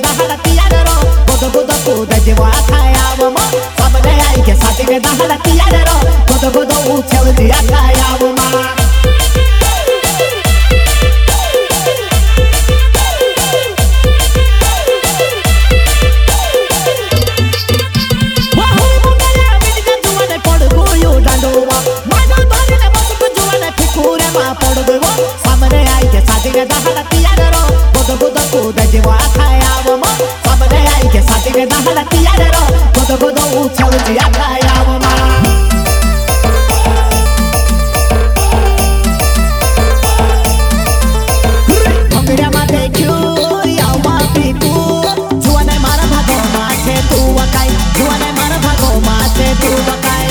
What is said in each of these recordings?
दहड़ा तियार रो गोद गोद कूद जीवा खायाव मा सबने आई के साथी में दहड़ा तियार रो गोद गोद उछल दिया खायाव मा सामने आई के साथी में दहड़ा तियार रो गोद गोद कूद जीवा खायाव मा सामने आई के साथी में दहड़ा तियार रो गोद गोद उछल दिया खायाव मा भंगड़ा मा देखू यावा पीकू जुआने मारा भागो माचे तू वकाई जुआने मारा भागो माचे तू वकाई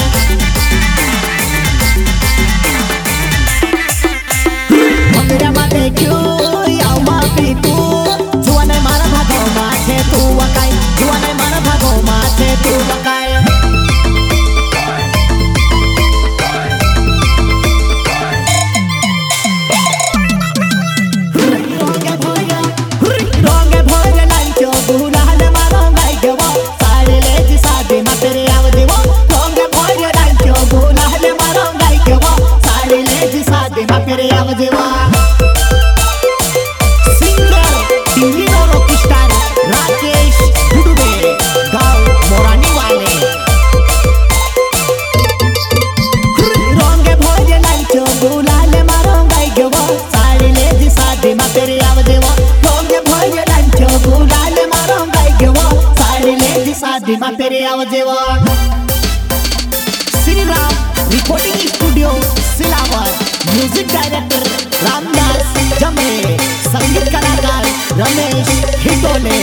भंगड़ा मा देखू यावा पीकू जुआने मारा भागो माचे तू वकाई जुआने मारा भागो माचे तू वकाई दिमा तेरे आवाजेवा श्री राम रिकॉर्डिंग स्टूडियो सिलावर म्यूजिक डायरेक्टर रामदास जमरे संगीत कलाकार रमेश हिटोले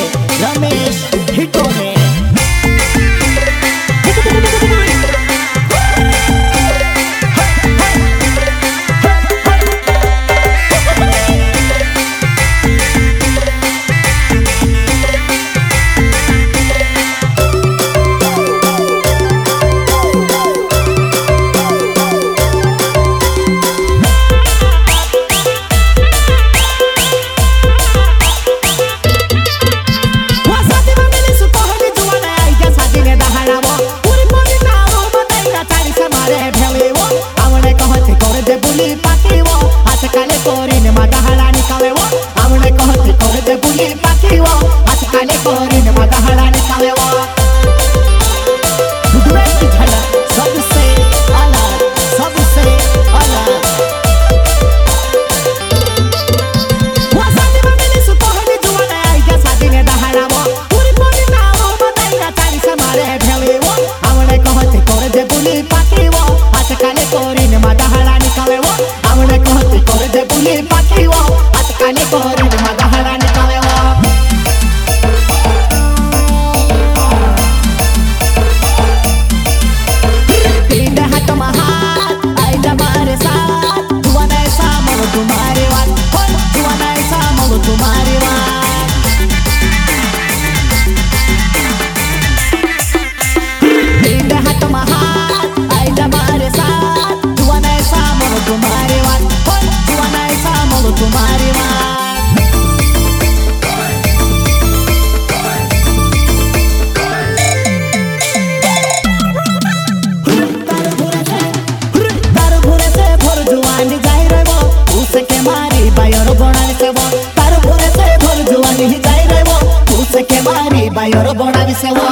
बायोर बनावी सेवा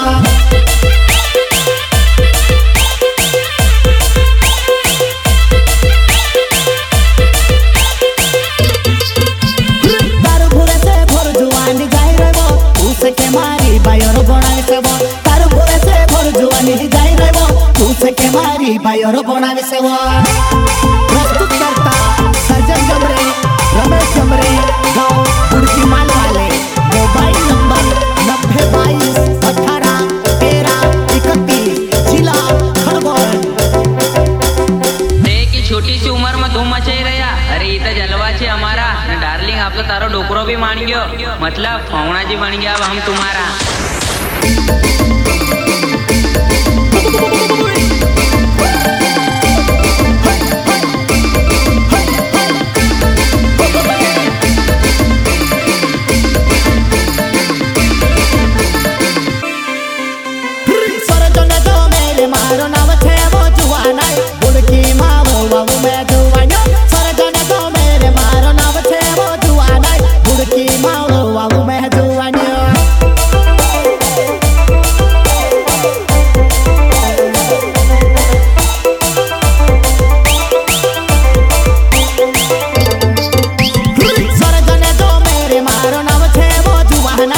तार भोरे से भोर जुआनी जाई रहबो उसे के मारी बायोर बनावी सेवा तार भोरे से भोर जुआनी जाई रहबो उसे के मारी बायोर बनावी सेवा प्रस्तुत करता सर्जन जमरे रमेश जमरे गांव बुड़की माल वाले मोबाइल नंबर 9022181331 जिला खरगोन। छोटी सी उम्र में धूम मचाई रहा। अरे इतना जलवा छे हमारा न डार्लिंग, आप तो तारो डोकरो भी मान गयो, मतलब पौना जी बन गया अब हम तुम्हारा।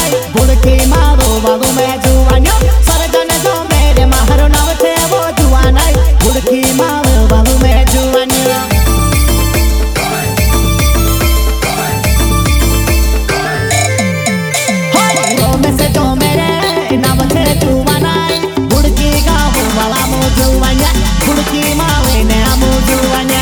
नहीं बुड़की मारो बाबू मैं जुआनिया सरजन जो मेरे मारो नाम थे वो जुआन है बुड़की मारो बाबू मैं जुआनिया से जो मेरे नाम थे जुआन है बुड़की गाँव वाला मो जुआनिया बुड़की मावे ने मो जुआनिया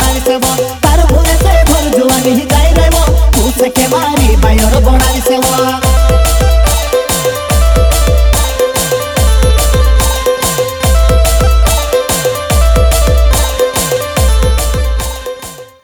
Taru pure se bhor juani gaire wo, tu se ke mari bayor bonali se wo.